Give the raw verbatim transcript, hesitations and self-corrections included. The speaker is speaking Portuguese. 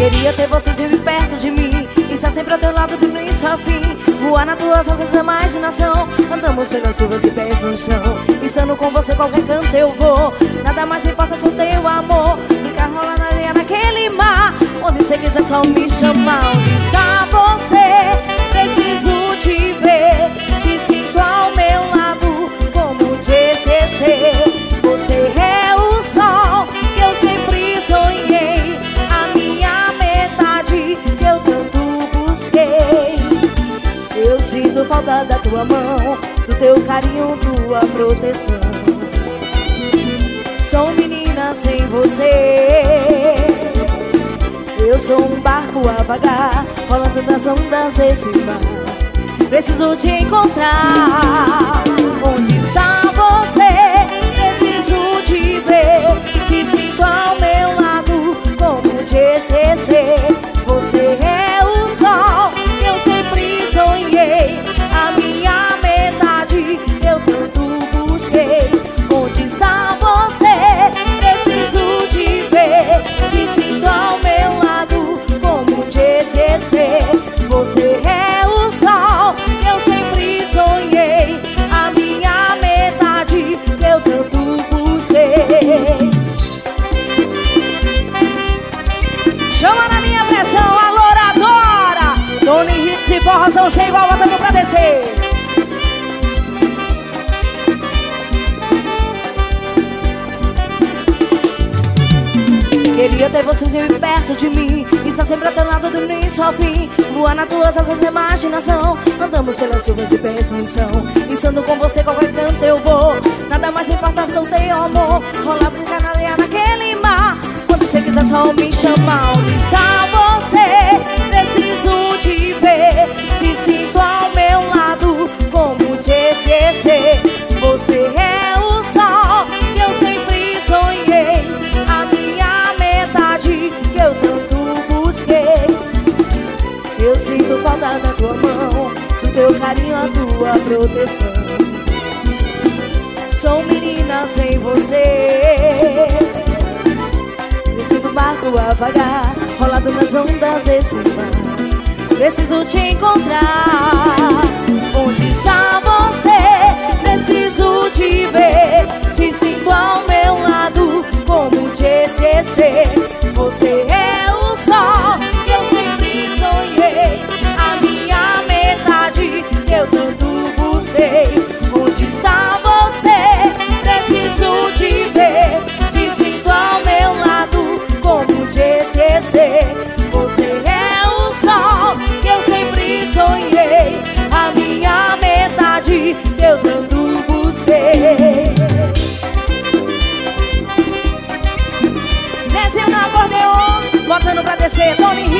Queria ter você sempre perto de mim, estar sempre ao teu lado do início ao fim. Voar nas tuas asas da imaginação, andamos pelas ruas de pés no chão. Estando com você qualquer canto eu vou, nada mais importa se o teu amor. Ficar rolando ali naquele mar, onde você quiser só me chamar. Onde está você? Preciso te ver, te sinto ao meu lado, como te esquecer. Você é o sol que eu sempre sonhei, a minha metade que eu tanto busquei. Eu sinto falta da tua mão, do teu carinho, tua proteção. Sou menina sem você, eu sou um barco a vagar, rolando nas ondas desse mar. Preciso te encontrar. Onde está você? Preciso te ver, te sinto ao meu lado, como te esquecer. Você é o sol que eu sempre sonhei, a minha metade que eu tanto busquei. Onde está você? Preciso te ver, te sinto ao meu lado, como te esquecer. Você é o sol que eu sempre sonhei, a minha metade que eu tanto busquei. Chama na minha pressão, a louradora Tony Hits e forrozão sem igual, botando pra descer. Queria ter você sempre perto de mim, estar sempre ao teu lado do início ao fim. Voar nas tuas asas da imaginação, andamos pelas chuvas e pés no chão. Estando com você qualquer canto eu vou, nada mais importa se eu tenho amor. Rolar, brincar na areia naquele mar, quando você quiser só me chamar. Onde está você? Preciso te ver, te sinto ao meu lado, como te esquecer. Você é o sol que eu sempre sonhei, a minha metade que eu tanto busquei. Eu sinto falta da tua mão, do teu carinho, a tua proteção. Sou menina sem você, preciso barco a vagar, rolado nas ondas desse mar. Preciso te encontrar. Onde está você? Preciso te ver, te sinto ao meu lado, como te esquecer. Você é o sol que eu sempre sonhei, a minha metade que eu tanto busquei. Onde está você? Preciso te ver, te sinto ao meu lado, como te esquecer. Você é o sol que eu sempre sonhei, a minha metade que eu tanto busquei. Desceu no acordeon, botando pra descer, Tony